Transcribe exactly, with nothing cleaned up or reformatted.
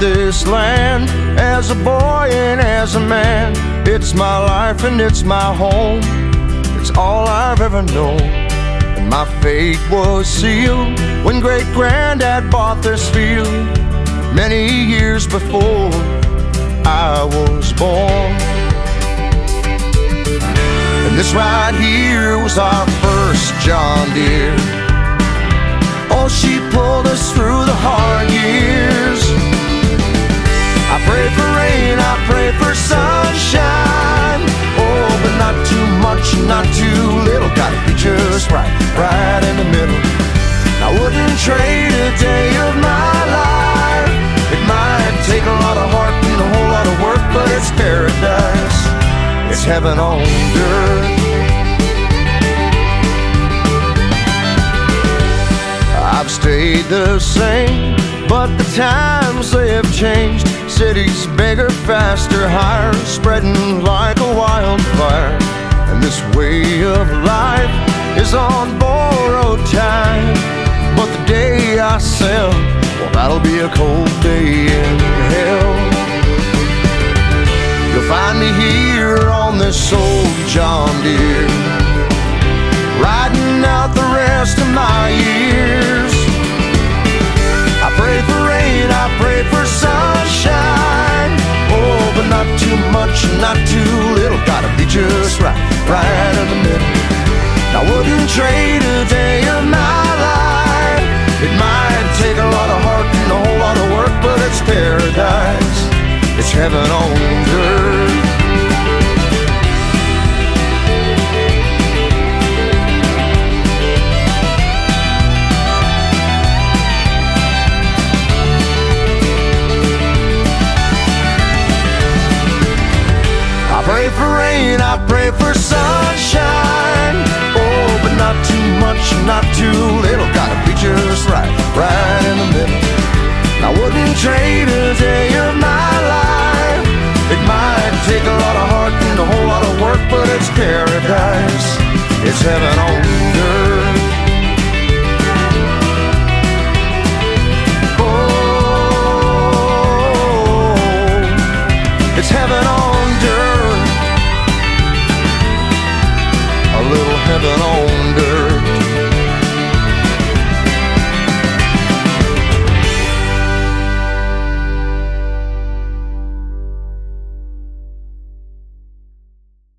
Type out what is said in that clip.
this land as a boy and as a man. It's my life and it's my home. It's all I've ever known. And my fate was sealed when great-granddad bought this field many years before I was born. And this right here was our first John Deere. Oh, she pulled us through the hard years. I pray for rain, I pray for sunshine. Oh, but not too much, not too little. Gotta be just right, right in the middle. I wouldn't trade a day of my life. It might take a lot of heart and a whole lot of work, but it's paradise. It's heaven on dirt. I've stayed the same, but the times they have changed. Cities bigger, faster, higher, spreading like a wildfire. And this way of life is on borrowed time. But the day I sell, well, that'll be a cold day in hell. You'll find me here on this old John Deere, riding out the rest of my years. I pray for rain, I pray for sunshine. Oh, but not too much, not too little. Gotta be just right, right in the middle. I wouldn't trade a day of my life. It might take a lot of heart and a whole lot of work, but it's paradise. It's heaven on dirt. I pray for rain, I pray for sunshine. Oh, but not too much, not too little. Gotta be just right, right in the middle. I wouldn't trade a day of my life. It might take a lot of heart and a whole lot of work, but it's paradise. It's heaven on dirt. Oh, it's heaven on dirt. A little heaven on